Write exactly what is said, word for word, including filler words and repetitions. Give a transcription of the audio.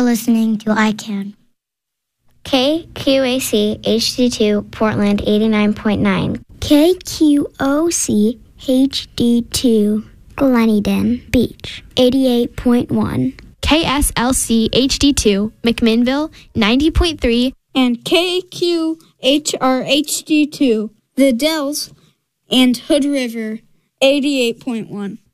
listening to I CAN. K Q A C H D two Portland eighty-nine point nine. K Q O C H D two Gleneden Beach eighty-eight point one. K S L C H D two McMinnville ninety point three. And K Q H R H D two The Dells and Hood River eighty-eight point one.